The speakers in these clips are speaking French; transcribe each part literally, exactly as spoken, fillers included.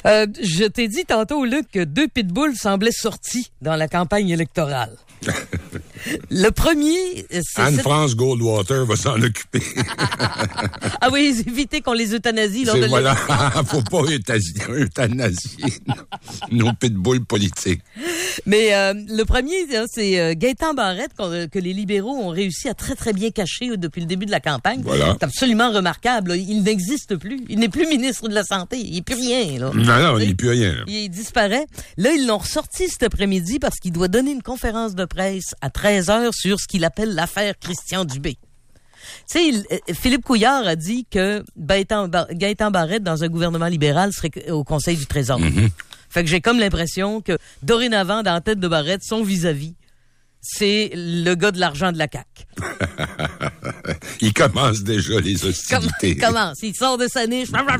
Euh, je t'ai dit tantôt, Luc, que deux pitbulls semblaient sortis dans la campagne électorale. Le premier, c'est... Anne-France cette... Goldwater va s'en occuper. Ah oui, éviter qu'on les euthanasie lors c'est de voilà, faut pas euthanasier, euthanasier nos pitbulls politiques. Mais euh, le premier, c'est euh, Gaétan Barrette que les libéraux ont réussi à très, très bien cacher depuis le début de la campagne. Voilà. C'est absolument remarquable. Là. Il n'existe plus. Il n'est plus ministre de la Santé. Il n'est plus rien. Là. Non, non, il n'est plus rien. Là. Il disparaît. Là, ils l'ont ressorti cet après-midi parce qu'il doit donner une conférence de presse à treize heures sur ce qu'il appelle l'affaire Christian Dubé. Tu sais, il, Philippe Couillard a dit que Gaétan, Gaétan Barrette, dans un gouvernement libéral, serait au Conseil du Trésor. Mm-hmm. Fait que j'ai comme l'impression que, dorénavant, dans la tête de Barrette, son vis-à-vis, c'est le gars de l'argent de la C A Q. Il commence déjà les hostilités. Il commence. Il sort de sa niche. Il va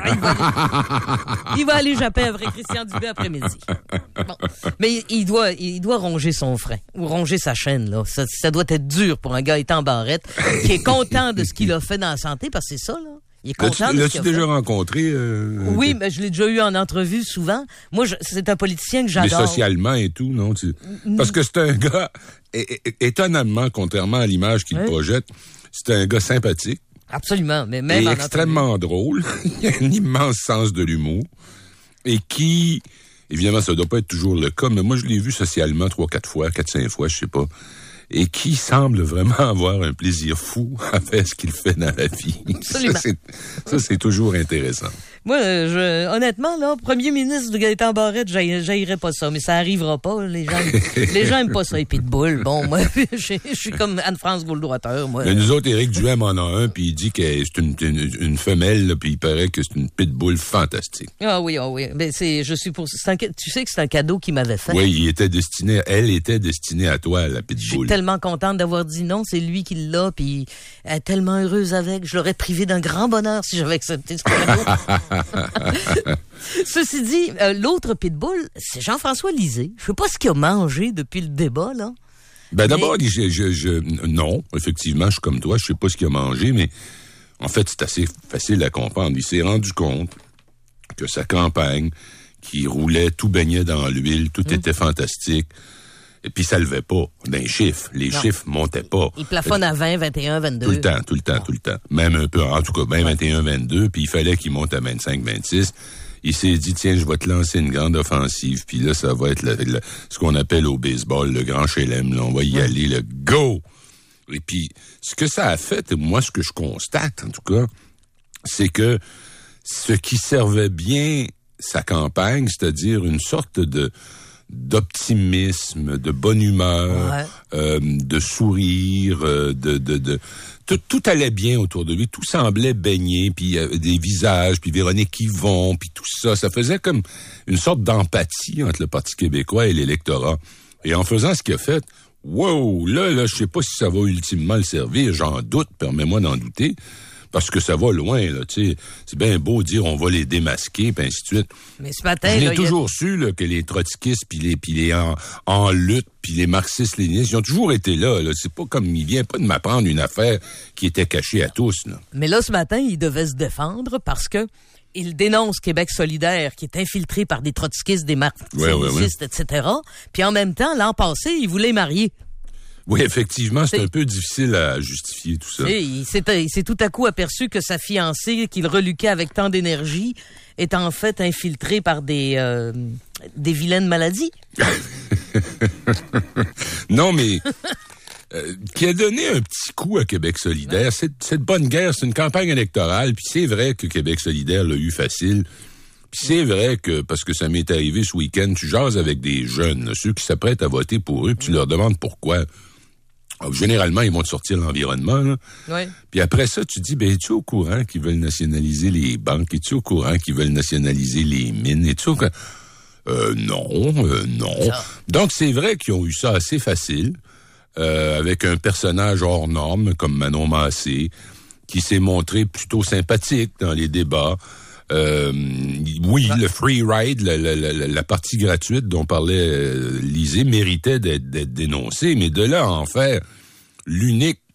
aller, il va aller japper après Christian Dubé après-midi. Bon. Mais il doit, il doit ronger son frein ou ronger sa chaîne, là. Ça, ça doit être dur pour un Gaétan Barrette qui est content de ce qu'il a fait dans la santé, parce que c'est ça, là. Il est content l'as-tu, de l'as-tu déjà fait. rencontré? Euh, oui, mais je l'ai déjà eu en entrevue souvent. Moi, je, c'est un politicien que j'adore. Mais socialement et tout, non? Tu... Parce que c'est un gars, é- é- étonnamment, contrairement à l'image qu'il oui. projette, c'est un gars sympathique. Absolument, mais même et en extrêmement entrevue. drôle. Il a un immense sens de l'humour. Et qui, évidemment, ça doit pas être toujours le cas, mais moi, je l'ai vu socialement trois, quatre fois, quatre, cinq fois, je sais pas. Et qui semble vraiment avoir un plaisir fou à faire ce qu'il fait dans la vie. Absolument. Ça, c'est, ça, c'est toujours intéressant. Moi, je, honnêtement, là, premier ministre de Gaétan Barrette, j'haïrais pas ça, mais ça arrivera pas. Les gens, les gens aiment pas ça, les pitbulls. Bon, moi, je suis comme Anne-France Goldwater, moi. Mais nous autres, Éric Duhem en a un, puis il dit que c'est une, une, une femelle, là, puis il paraît que c'est une pitbull fantastique. Ah oui, ah oui. Mais c'est, je suis pour, c'est un, tu sais que c'est un cadeau qu'il m'avait fait. Oui, il était destiné, elle était destinée à toi, la pitbull. Je suis tellement contente d'avoir dit non, c'est lui qui l'a, puis elle est tellement heureuse avec. Je l'aurais privé d'un grand bonheur si j'avais accepté ce cadeau. Ceci dit, euh, l'autre pitbull, c'est Jean-François Lisée. Je sais pas ce qu'il a mangé depuis le débat, là. Ben, mais... d'abord, je, je, je, non, effectivement, je suis comme toi, je sais pas ce qu'il a mangé, mais en fait, c'est assez facile à comprendre. Il s'est rendu compte que sa campagne, qui roulait, tout baignait dans l'huile, tout mmh. était fantastique. Et puis, ça levait pas d'un chiffre. Les non. chiffres montaient pas. Il plafonne à vingt, vingt et un, vingt-deux. Tout le temps, tout le temps, tout le temps. Même un peu, en tout cas, ben vingt et un, vingt-deux, puis il fallait qu'il monte à vingt-cinq, vingt-six. Il s'est dit, tiens, je vais te lancer une grande offensive, puis là, ça va être le, le, ce qu'on appelle au baseball le grand chelem, là, on va y ouais. aller, le go! Et puis, ce que ça a fait, moi, ce que je constate, en tout cas, c'est que ce qui servait bien sa campagne, c'est-à-dire une sorte de d'optimisme, de bonne humeur, ouais. euh, de sourire, euh, de, de, de tout, tout allait bien autour de lui, tout semblait baigner, puis euh, des visages, puis Véronique Yvon, puis tout ça, ça faisait comme une sorte d'empathie entre le Parti québécois et l'électorat. Et en faisant ce qu'il a fait, wow, là, là, je sais pas si ça va ultimement le servir, j'en doute, permets-moi d'en douter. Parce que ça va loin, là, tu sais. C'est bien beau dire on va les démasquer, puis ainsi de suite. Mais ce matin, je l'ai là, toujours a... su, là, que les trotskistes, puis les, puis les en, en lutte, puis les marxistes-léninistes, ils ont toujours été là, là. C'est pas comme, il vient pas de m'apprendre une affaire qui était cachée à tous, là. Mais là, ce matin, il devait se défendre parce que il dénonce Québec solidaire, qui est infiltré par des trotskistes, des marxistes, ouais, ouais, ouais. et cetera. Puis en même temps, l'an passé, il voulait marier. Oui, effectivement, c'est, c'est un peu difficile à justifier tout ça. Il s'est, il s'est tout à coup aperçu que sa fiancée, qu'il reluquait avec tant d'énergie, est en fait infiltrée par des, euh, des vilaines maladies. Non, mais euh, qui a donné un petit coup à Québec solidaire. Ouais. C'est, c'est de bonne guerre, c'est une campagne électorale, puis c'est vrai que Québec solidaire l'a eu facile. Puis c'est vrai que, parce que ça m'est arrivé ce week-end, tu jases avec des jeunes, là, ceux qui s'apprêtent à voter pour eux, puis tu leur demandes pourquoi. Alors, généralement, ils vont te sortir l'environnement, là. Oui. Puis après ça, tu dis, ben, es-tu au courant qu'ils veulent nationaliser les banques? Es-tu au courant qu'ils veulent nationaliser les mines? Es-tu au courant? Euh, non, euh, non. Ça. Donc, c'est vrai qu'ils ont eu ça assez facile, euh, avec un personnage hors norme, comme Manon Massé, qui s'est montré plutôt sympathique dans les débats. Euh, oui, ah. le free ride, la, la, la, la partie gratuite dont parlait euh, Lisée méritait d'être, d'être dénoncée, mais de là à en faire l'unique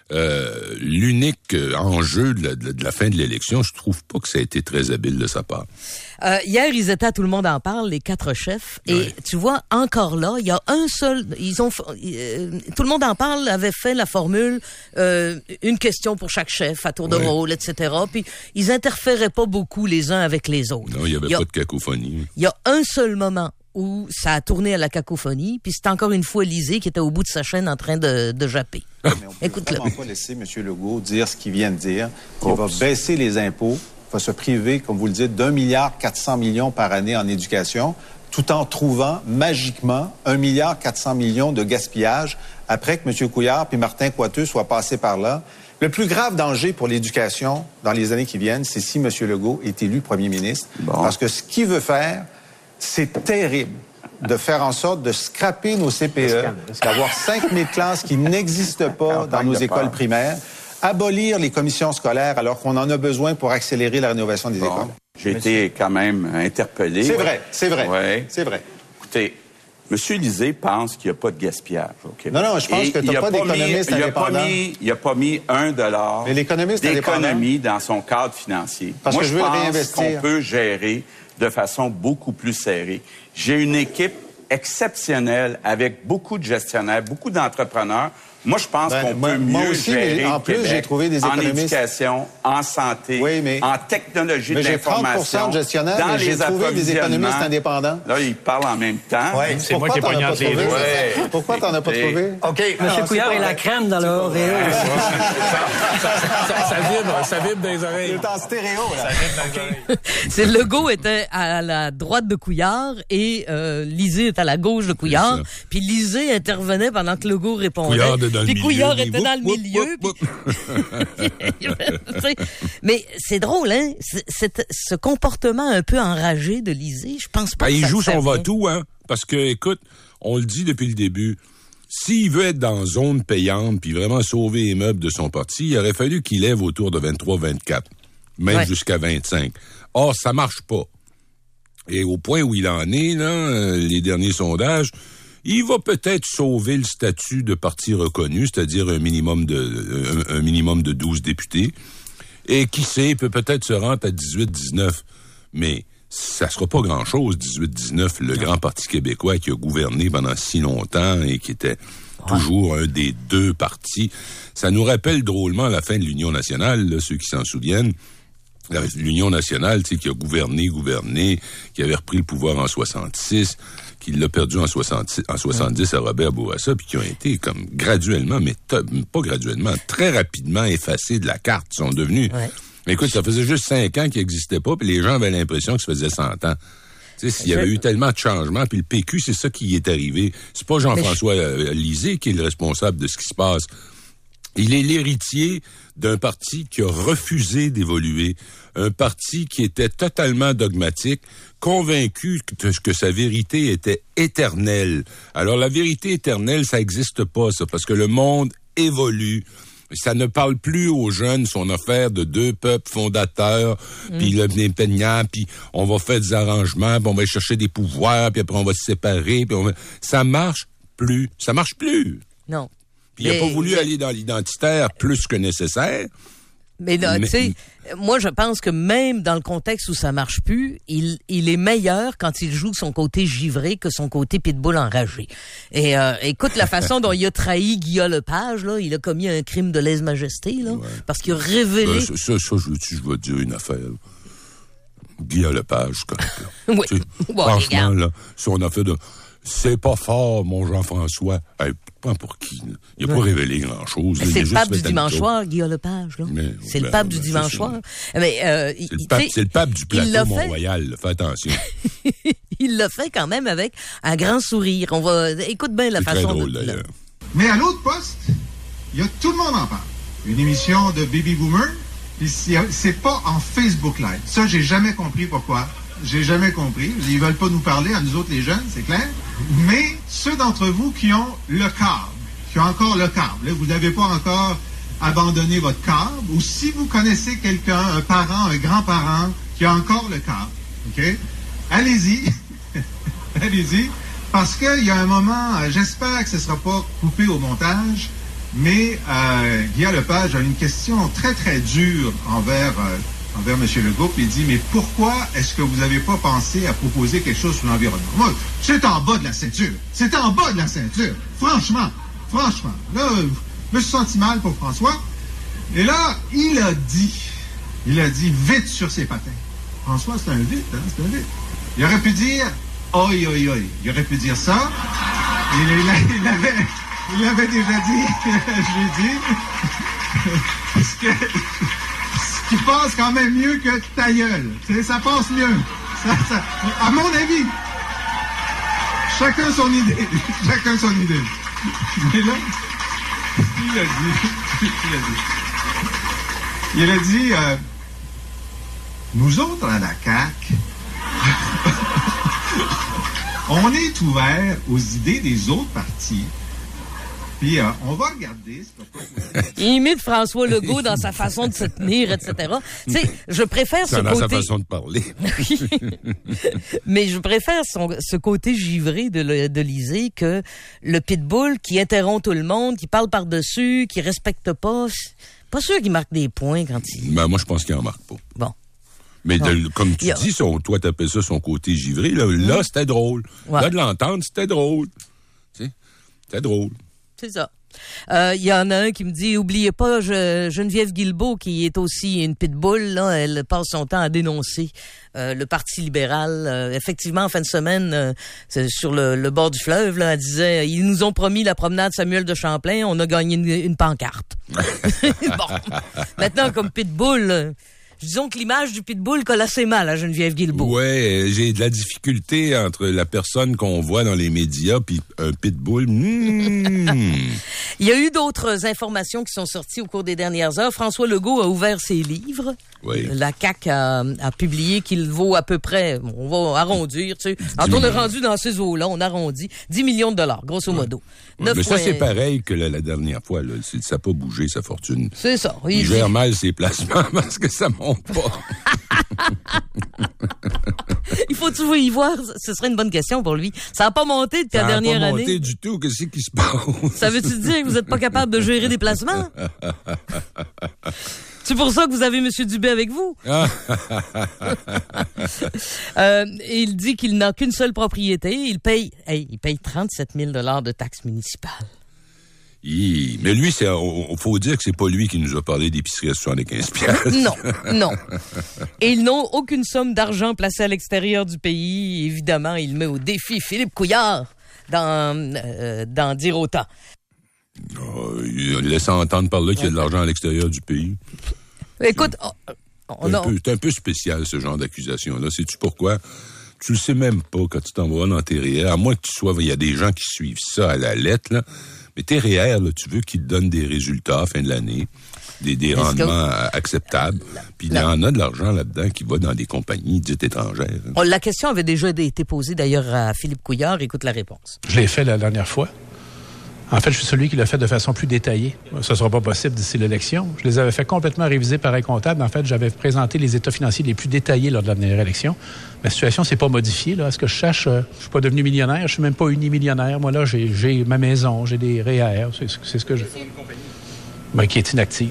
euh, l'unique enjeu de la, de la fin de l'élection, je trouve pas que ça a été très habile de sa part. Euh, hier, ils étaient à Tout le monde en parle, les quatre chefs, et ouais. tu vois, encore là, il y a un seul, ils ont, euh, Tout le monde en parle avait fait la formule, euh, une question pour chaque chef, à tour de ouais. rôle, et cetera, puis ils interféraient pas beaucoup les uns avec les autres. Non, il y avait pas de cacophonie. Il y a un seul moment où ça a tourné à la cacophonie, puis c'est encore une fois Lisée qui était au bout de sa chaîne en train de, de japper. Mais on peut Écoute-le. vraiment pas laisser M. Legault dire ce qu'il vient de dire. Il va baisser les impôts, va se priver, comme vous le dites, d'un milliard quatre cents millions par année en éducation, tout en trouvant magiquement un milliard quatre cents millions de gaspillage après que M. Couillard puis Martin Coiteux soient passés par là. Le plus grave danger pour l'éducation dans les années qui viennent, c'est si M. Legault est élu premier ministre. Bon. Parce que ce qu'il veut faire, c'est terrible de faire en sorte de scraper nos C P E, d'avoir cinq mille classes qui n'existent pas dans nos écoles primaires, abolir les commissions scolaires alors qu'on en a besoin pour accélérer la rénovation des bon. écoles. J'ai été quand même interpellé. C'est vrai, c'est vrai, ouais. c'est vrai. Écoutez, M. Lisée pense qu'il n'y a pas de gaspillage au Québec. Non, non, je pense Et que tu n'as pas d'économiste indépendant. Il n'a pas mis un dollar d'économie dans son cadre financier. Parce Moi, que je, je veux pense le réinvestir. qu'on peut gérer de façon beaucoup plus serrée. J'ai une équipe exceptionnelle avec beaucoup de gestionnaires, beaucoup d'entrepreneurs. Moi, je pense ben, qu'on moi, peut moi mieux aussi, gérer mais en le plus, Québec j'ai trouvé des économistes. En éducation, en santé, oui, mais, en technologie mais de l'information. J'ai trente pour cent de gestionnaires, dans mais j'ai les trouvé des économistes indépendants. Là, ils parlent en même temps. Ouais, c'est moi qui ai pogné entre les deux. Ouais. Pourquoi t'en as pas trouvé? OK, M. Couillard est la crème dans le Oreo. Ça vibre, ça vibre dans les oreilles. Il est en stéréo, là. Ça vibre dans les oreilles. C'est Legault était à la droite de Couillard et euh, Lisée était à la gauche de Couillard. Puis Lisée intervenait pendant que Legault répondait. Couillard était dans le puis milieu. Couillard était dans le whoop, milieu. whoop, Puis... Mais c'est drôle, hein? C'est, c'est, ce comportement un peu enragé de Lisée, je pense pas ben, que il ça joue son va va-tout, hein? Parce que, écoute, on le dit depuis le début, s'il veut être dans zone payante puis vraiment sauver les meubles de son parti, il aurait fallu qu'il lève autour de vingt-trois vingt-quatre, même ouais. jusqu'à vingt-cinq. Or, ça marche pas. Et au point où il en est, là, les derniers sondages, il va peut-être sauver le statut de parti reconnu, c'est-à-dire un minimum de un, un minimum de douze députés. Et qui sait, il peut peut-être se rendre à dix-huit dix-neuf. Mais ça sera pas grand-chose, dix-huit dix-neuf, le non. grand parti québécois qui a gouverné pendant si longtemps et qui était ouais. toujours un des deux partis. Ça nous rappelle drôlement la fin de l'Union nationale, là, ceux qui s'en souviennent. L'Union nationale, tu sais, qui a gouverné, gouverné, qui avait repris le pouvoir en soixante-six, qui l'a perdu en soixante-six, en soixante-dix à Robert Bourassa, puis qui ont été comme graduellement, mais t- pas graduellement, très rapidement effacés de la carte, sont devenus. Ouais. Mais écoute, ça faisait juste cinq ans qu'ils n'existaient pas, puis les gens avaient l'impression que ça faisait cent ans. Tu sais, s'il y avait eu tellement de changements, puis le P Q, c'est ça qui y est arrivé. C'est pas Jean-François je... Lisée qui est le responsable de ce qui se passe. Il est l'héritier d'un parti qui a refusé d'évoluer, un parti qui était totalement dogmatique, convaincu que, que sa vérité était éternelle. Alors la vérité éternelle, ça n'existe pas, ça, parce que le monde évolue. Ça ne parle plus aux jeunes, son affaire de deux peuples fondateurs, mmh. puis le pénignat, puis on va faire des arrangements, puis on va chercher des pouvoirs, puis après on va se séparer, puis on va... ça marche plus, ça marche plus. Non. Puis il n'a pas voulu mais... aller dans l'identitaire plus que nécessaire. Mais, mais... tu sais, moi, je pense que même dans le contexte où ça marche plus, il, il est meilleur quand il joue son côté givré que son côté pitbull enragé. Et euh, écoute, la façon dont il a trahi Guillaume Lepage, là, il a commis un crime de lèse-majesté, là, ouais. parce qu'il a révélé... Ben, ça, ça, ça, je, je vais te dire une affaire. Guillaume Lepage, quand même. Oui. Tu sais, bon, franchement, là, son affaire de... C'est pas fort, mon Jean-François. Hey, pas pour qui? Là. Il n'a ouais. pas révélé grand-chose. C'est le pape du dimanche soir, Guillaume Lepage. Là. Mais, c'est ben, le pape ben, du dimanche soir. Mais, euh, c'est, le pape, c'est le pape du plateau Mont-Royal. Fais attention. Il l'a fait quand même avec un grand sourire. On va écoute bien la c'est façon très drôle, de... d'ailleurs. Mais à l'autre poste, il y a Tout le monde en parle. Une émission de Baby Boomer. Puis c'est pas en Facebook Live. Ça, j'ai jamais compris pourquoi. J'ai jamais compris. Ils veulent pas nous parler, à nous autres les jeunes, c'est clair. Mais ceux d'entre vous qui ont le câble, qui ont encore le câble, là, vous n'avez pas encore abandonné votre câble, ou si vous connaissez quelqu'un, un parent, un grand-parent, qui a encore le câble, OK? Allez-y. Allez-y. Parce qu'il y a un moment, j'espère que ce ne sera pas coupé au montage, Mais euh, Guillaume Lepage a une question très, très dure envers, euh, envers M. Legault. Il dit, mais pourquoi est-ce que vous n'avez pas pensé à proposer quelque chose sur l'environnement? Moi, c'est en bas de la ceinture. C'est en bas de la ceinture. Franchement, franchement. Là, je me suis senti mal pour François. Et là, il a dit, il a dit vite sur ses patins. François, c'est un vite, hein, c'est un vite. Il aurait pu dire, oi, oi, oi. Il aurait pu dire ça. Il, il, il avait... Il l'avait déjà dit, je l'ai dit, ce, que, ce qui passe quand même mieux que ta gueule. C'est, ça passe mieux. Ça, ça, à mon avis, chacun son idée. Chacun son idée. Mais là, il a dit, il a dit, il a dit, euh, nous autres à la C A Q, on est ouverts aux idées des autres partis. Puis, euh, on va regarder. Il imite François Legault dans sa façon de se tenir, et cetera. Tu sais, je préfère ce dans côté... sa façon de parler. Mais je préfère son, ce côté givré de, le, de Lisée que le pitbull qui interrompt tout le monde, qui parle par-dessus, qui respecte pas. Pas sûr qu'il marque des points quand il... Ben, moi, je pense qu'il en marque pas. Bon. Mais de, bon. comme tu a... dis, son, toi, t'appelles ça son côté givré. Là, mmh. là c'était drôle. Ouais. Là, de l'entendre, c'était drôle. Tu sais, c'était drôle. C'est ça. Il euh, y en a un qui me dit, oubliez pas je, Geneviève Guilbeault, qui est aussi une pitbull, là, elle passe son temps à dénoncer euh, le Parti libéral. Euh, effectivement, en fin de semaine, euh, sur le, le bord du fleuve, là, elle disait, ils nous ont promis la promenade Samuel de Champlain, on a gagné une, une pancarte. Bon. Maintenant, comme pitbull... Euh, disons que l'image du pitbull colle assez mal à Geneviève Guilbeault. Ouais, j'ai de la difficulté entre la personne qu'on voit dans les médias puis un pitbull. Mmh. Il y a eu d'autres informations qui sont sorties au cours des dernières heures. François Legault a ouvert ses livres. Oui. La C A Q a, a publié qu'il vaut à peu près, on va arrondir, tu sais. Quand on est rendu dans ces eaux-là, on arrondit dix millions de dollars, grosso modo. Ouais. Mais ça, c'est pareil que la, la dernière fois. Là. C'est, ça n'a pas bougé, sa fortune. C'est ça. Il, il gère mal ses placements parce que ça monte pas. Il faut-tu y voir? Ce serait une bonne question pour lui. Ça n'a pas monté depuis ça la dernière année. Ça n'a pas monté du tout. Qu'est-ce qui se passe? Ça veut-tu dire que vous n'êtes pas capable de gérer des placements? C'est pour ça que vous avez M. Dubé avec vous. euh, il dit qu'il n'a qu'une seule propriété. Il paye, hey, il paye trente-sept mille dollars de taxes municipales. Hi, mais lui, c'est, on, faut dire que c'est pas lui qui nous a parlé d'épicerie à soixante-quinze piastres. Non, non. Et ils n'ont aucune somme d'argent placée à l'extérieur du pays. Évidemment, il met au défi Philippe Couillard d'en, euh, d'en dire autant. Oh, il laisse entendre par là qu'il y a de l'argent à l'extérieur du pays. Écoute, c'est, on c'est, a... un peu, c'est un peu spécial, ce genre d'accusation-là. Sais-tu pourquoi? Tu le sais même pas quand tu t'en vas dans tes R E E R. À moins que tu sois... Il y a des gens qui suivent ça à la lettre, là. Mais tes R E E R, là, tu veux qu'ils te donnent des résultats à la fin de l'année, des, des rendements que... acceptables. Puis il y en a de l'argent là-dedans qui va dans des compagnies dites étrangères. Hein. La question avait déjà été posée d'ailleurs à Philippe Couillard. Écoute la réponse. Je l'ai fait la dernière fois. En fait, je suis celui qui l'a fait de façon plus détaillée. Ce ne sera pas possible d'ici l'élection. Je les avais fait complètement réviser par un comptable. En fait, j'avais présenté les états financiers les plus détaillés lors de la dernière élection. Ma situation s'est pas modifiée. Là. À ce que je cherche, euh, je suis pas devenu millionnaire. Je suis même pas unimillionnaire. Moi, là, j'ai, j'ai ma maison, j'ai des R E E R. C'est, c'est ce que je... C'est une compagnie. Ben, qui est inactive.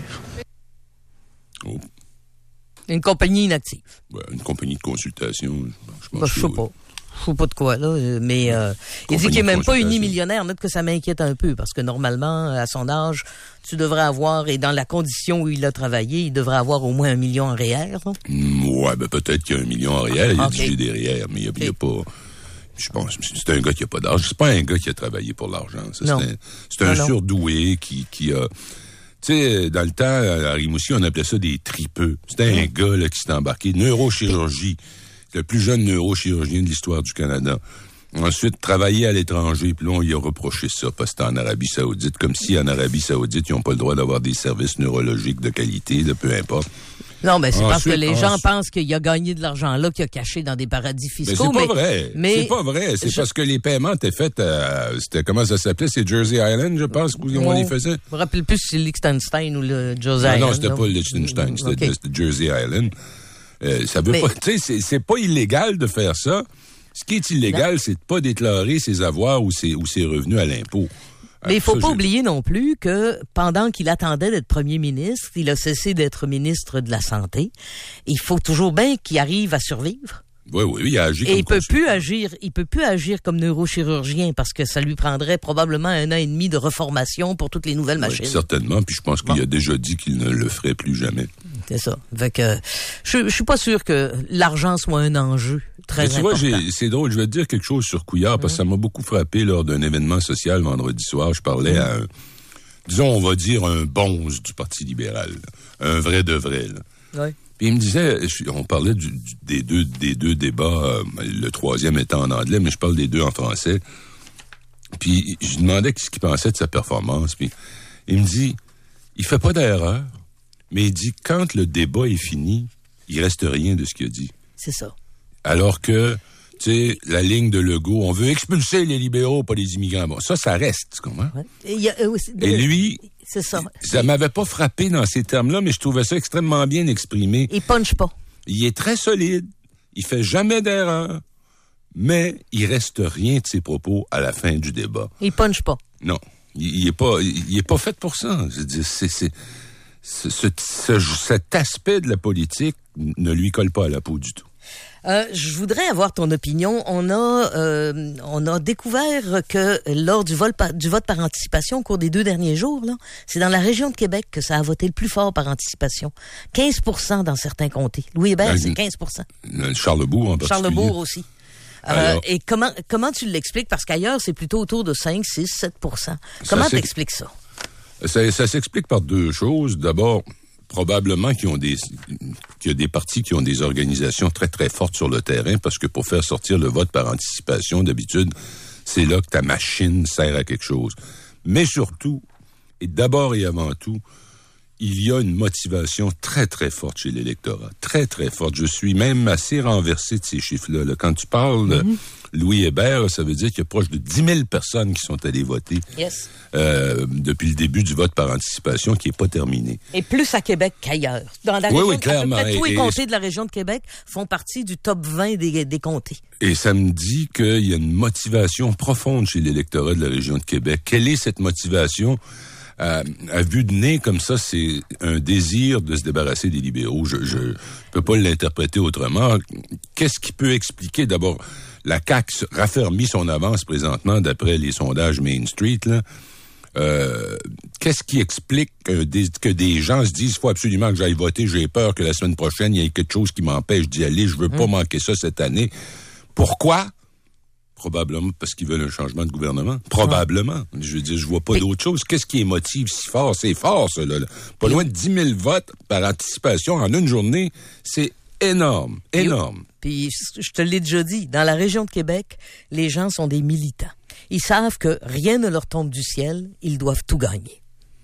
Oh. Une compagnie inactive. Ben, une compagnie de consultation. Je pense ben, je sais pas. Je sais pas de quoi, là, mais euh, il dit qu'il est même pas unimillionnaire. Note que ça m'inquiète un peu, parce que normalement, à son âge, tu devrais avoir, et dans la condition où il a travaillé, il devrait avoir au moins un million en R E E R. Mmh, ouais, ben peut-être qu'il y a un million en R E E R. Il a okay. dit des R E E R, mais il n'y a, okay. a pas... Je pense c'est un gars qui a pas d'argent. C'est pas un gars qui a travaillé pour l'argent. Ça, c'est un, c'est un non, surdoué non. qui, qui a... Tu sais, dans le temps, à Rimouski, on appelait ça des tripeux. C'était mmh. un gars là, qui s'est embarqué. Neurochirurgie. Le plus jeune neurochirurgien de l'histoire du Canada. Ensuite, travailler à l'étranger, puis là, on lui a reproché ça, parce que c'était en Arabie Saoudite, comme si en Arabie Saoudite, ils n'ont pas le droit d'avoir des services neurologiques de qualité, de peu importe. Non, mais c'est ensuite, parce que les gens ensuite... pensent qu'il a gagné de l'argent là, qu'il a caché dans des paradis fiscaux. Mais c'est pas mais, vrai. Mais... C'est pas vrai. C'est je... parce que les paiements étaient faits à... C'était, comment ça s'appelait? C'est Jersey Island, je pense, où on les faisait? Je me rappelle plus si c'est Liechtenstein ou le Jersey Island. Non, non, c'était non. pas Liechtenstein, c'était, okay. c'était Jersey Island. Euh, ça veut mais... pas, tu sais, c'est, c'est pas illégal de faire ça. Ce qui est illégal, non. c'est de pas déclarer ses avoirs ou ses, ou ses revenus à l'impôt. Mais il faut Ça, pas j'ai- oublier non plus que pendant qu'il attendait d'être premier ministre, il a cessé d'être ministre de la Santé. Il faut toujours bien qu'il arrive à survivre. Oui, oui, il a agi Et comme il peut consultant. plus agir, il peut plus agir comme neurochirurgien parce que ça lui prendrait probablement un an et demi de reformation pour toutes les nouvelles Oui, machines. certainement, puis je pense qu'il Bon. a déjà dit qu'il ne le ferait plus jamais. C'est ça. Fait que je, je suis pas sûr que l'argent soit un enjeu très Mais tu important. vois, j'ai, c'est drôle, je vais te dire quelque chose sur Couillard, parce que ça m'a beaucoup frappé lors d'un événement social vendredi soir. Je parlais à un, disons, on va dire un bonze du Parti libéral, là. Un vrai de vrai, là. Ouais. Puis il me disait, je- on parlait du, du- des deux des deux débats, euh, le troisième étant en anglais, mais je parle des deux en français. Puis je lui demandais ce qu'il pensait de sa performance. Puis il me dit, il fait pas d'erreur, mais il dit, quand le débat est fini, il reste rien de ce qu'il a dit. C'est ça. Alors que, tu sais, la ligne de Legault, on veut expulser les libéraux, pas les immigrants. Bon, ça, ça reste, tu comprends? Ouais. Et, il y a, euh, aussi- Et lui, c'est ça. ça m'avait pas frappé dans ces termes-là, mais je trouvais ça extrêmement bien exprimé. Il punch pas. Il est très solide, il fait jamais d'erreur, mais il reste rien de ses propos à la fin du débat. Il punch pas. Non, il, il est pas, il, il est pas fait pour ça. Je veux dire, c'est, c'est, c'est- ce, ce- cet aspect de la politique ne lui colle pas à la peau du tout. Euh, je voudrais avoir ton opinion. On a, euh, on a découvert que lors du vote, par, du vote par anticipation au cours des deux derniers jours, là, c'est dans la région de Québec que ça a voté le plus fort par anticipation. quinze pour cent dans certains comtés. Louis Hébert, Dans c'est une- quinze pour cent. Le Charlebourg en particulier. Charlebourg aussi. Euh, Alors- et comment comment tu l'expliques? Parce qu'ailleurs, c'est plutôt autour de cinq, six, sept pour cent. Comment c'est- t'expliques ça? Ça, ça s'explique par deux choses. D'abord, probablement qu'il y a des, qu'il y a des partis qui ont des organisations très, très fortes sur le terrain, parce que pour faire sortir le vote par anticipation, d'habitude, c'est là que ta machine sert à quelque chose. Mais surtout, et d'abord et avant tout, il y a une motivation très, très forte chez l'électorat. Très, très forte. Je suis même assez renversé de ces chiffres-là. Là. Quand tu parles de Louis Hébert, ça veut dire qu'il y a proche de dix mille personnes qui sont allées voter Yes. euh, depuis le début du vote par anticipation, qui n'est pas terminé. Et plus à Québec qu'ailleurs. Dans la Oui, région, oui, à peu clairement. près tous les Et- comtés de la région de Québec font partie du top vingt des, des comtés. Et ça me dit qu'il y a une motivation profonde chez l'électorat de la région de Québec. Quelle est cette motivation? À, à vue de nez, comme ça, c'est un désir de se débarrasser des libéraux. Je je peux pas l'interpréter autrement. Qu'est-ce qui peut expliquer? D'abord, la C A Q raffermit son avance présentement d'après les sondages Main Street, là. Euh, qu'est-ce qui explique que des, que des gens se disent, faut absolument que j'aille voter, j'ai peur que la semaine prochaine, il y ait quelque chose qui m'empêche d'y aller, je veux pas manquer ça cette année. Pourquoi? Probablement parce qu'ils veulent un changement de gouvernement. Probablement. Je veux dire, je vois pas Mais- d'autre chose. Qu'est-ce qui est motive si fort? C'est fort, ça, là. là. Pas loin de dix mille votes par anticipation en une journée. C'est énorme. Énorme. Puis je te l'ai déjà dit, dans la région de Québec, les gens sont des militants. Ils savent que rien ne leur tombe du ciel, ils doivent tout gagner.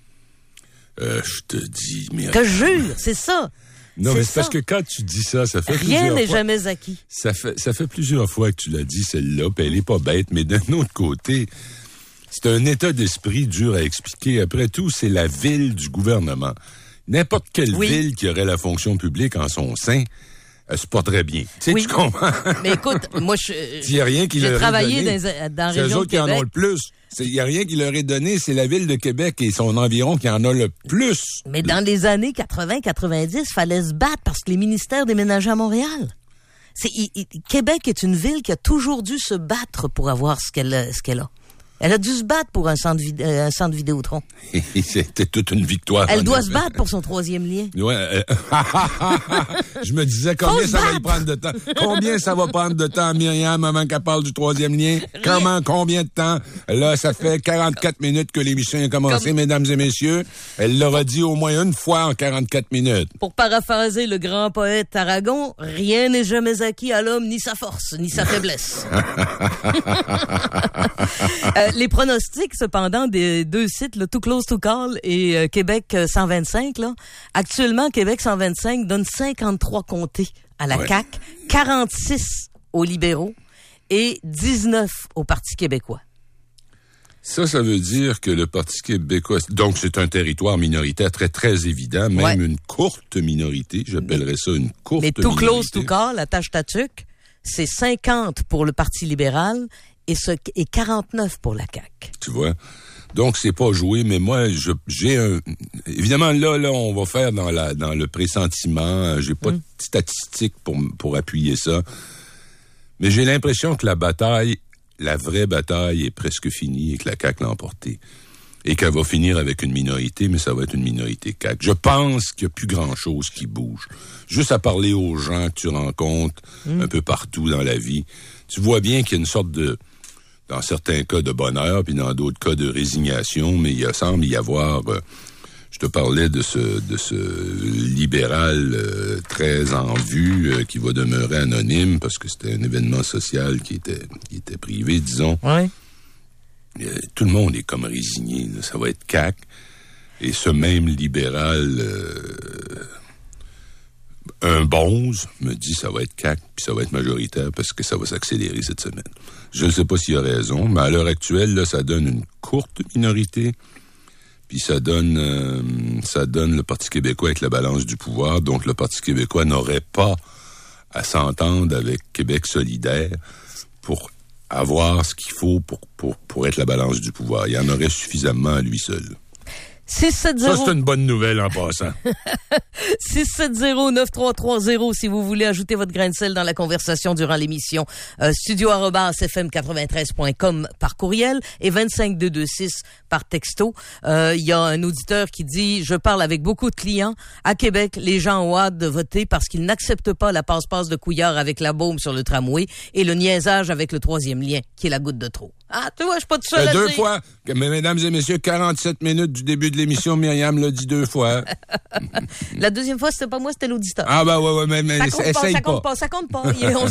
Euh, je te dis, mais... Que je jure, c'est ça. Non, c'est mais c'est parce ça. que quand tu dis ça, ça fait Rien plusieurs n'est fois... jamais acquis. Ça fait, ça fait plusieurs fois que tu l'as dit, celle-là, puis elle est pas bête, mais d'un autre côté, c'est un état d'esprit dur à expliquer. Après tout, c'est la ville du gouvernement. N'importe quelle Oui. ville qui aurait la fonction publique en son sein, elle se porterait bien. Tu sais, Oui. tu comprends? Mais écoute, moi, je, Il n'y a rien qui j'ai leur est travaillé donné. dans, les- dans la C'est eux région de autres qui en ont Québec. le plus. Il n'y a rien qui leur est donné, c'est la ville de Québec et son environ qui en a le plus. Mais dans les années quatre-vingts quatre-vingt-dix, il fallait se battre parce que les ministères déménageaient à Montréal. C'est, il- il- Québec est une ville qui a toujours dû se battre pour avoir ce qu'elle, a- ce qu'elle a. Elle a dû se battre pour un centre, vid- euh, un centre Vidéotron. C'était toute une victoire. Elle en doit effet. se battre pour son troisième lien. Ouais. euh, je me disais combien Faut se ça va y battre. prendre de temps. Combien ça va prendre de temps, Myriam, avant qu'elle parle du troisième lien? Comment, combien de temps? Là, ça fait quarante-quatre minutes que l'émission a commencé, Comme- mesdames et messieurs. Elle l'aura dit au moins une fois en quarante-quatre minutes. Pour paraphraser le grand poète Aragon, rien n'est jamais acquis à l'homme, ni sa force, ni sa faiblesse. Euh, les pronostics, cependant, des deux sites, le Too Close to Call et euh, Québec euh, cent vingt-cinq, là, actuellement, Québec cent vingt-cinq donne cinquante-trois comtés à la Ouais. C A Q, quarante-six aux libéraux et dix-neuf au Parti québécois. Ça, ça veut dire que le Parti québécois, donc c'est un territoire minoritaire très, très évident, même Ouais. une courte minorité, j'appellerais ça une courte Mais Too minorité. Close to Call, la tâche tatuc, c'est cinquante pour le Parti libéral et, ce, et quarante-neuf pour la C A Q. Tu vois? Donc, c'est pas joué, mais moi, je, j'ai un... Évidemment, là, là, on va faire dans la dans le pressentiment. J'ai pas mmh. de statistiques pour, pour appuyer ça. Mais j'ai l'impression que la bataille, la vraie bataille est presque finie et que la C A Q l'a emportée. Et qu'elle va finir avec une minorité, mais ça va être une minorité C A Q. Je pense qu'il n'y a plus grand-chose qui bouge. Juste à parler aux gens que tu rencontres mmh. un peu partout dans la vie, tu vois bien qu'il y a une sorte de... dans certains cas de bonheur, puis dans d'autres cas de résignation, mais il semble y avoir... Euh, je te parlais de ce de ce libéral euh, très en vue euh, qui va demeurer anonyme parce que c'était un événement social qui était qui était privé, disons. Ouais. Euh, tout le monde est comme résigné, là. Ça va être C A Q. Et ce même libéral... Euh, un bonze me dit ça va être C A Q, puis ça va être majoritaire parce que ça va s'accélérer cette semaine. Je ne sais pas s'il a raison, mais à l'heure actuelle, là, ça donne une courte minorité, puis ça donne euh, ça donne le Parti québécois avec la balance du pouvoir. Donc le Parti québécois n'aurait pas à s'entendre avec Québec solidaire pour avoir ce qu'il faut pour, pour, pour être la balance du pouvoir. Il y en aurait suffisamment à lui seul. six sept zéro Ça, c'est une bonne nouvelle en passant. six sept zéro neuf trois trois zéro si vous voulez ajouter votre grain de sel dans la conversation durant l'émission. Euh, studio arobase f m quatre-vingt-treize point com par courriel et vingt-cinq deux cent vingt-six par texto. Il euh, y a un auditeur qui dit « Je parle avec beaucoup de clients. À Québec, les gens ont hâte de voter parce qu'ils n'acceptent pas la passe-passe de Couillard avec la baume sur le tramway et le niaisage avec le troisième lien, qui est la goutte de trop. » Ah, tu vois, je suis pas tout seul à deux dire. fois, mais mesdames et messieurs, quarante-sept minutes du début de l'émission, Myriam l'a dit deux fois. La deuxième fois, c'était pas moi, c'était l'auditeur. Ah, ben ouais, ouais, mais, mais ça compte essaye pas. Ça pas. compte pas, ça compte pas. Il est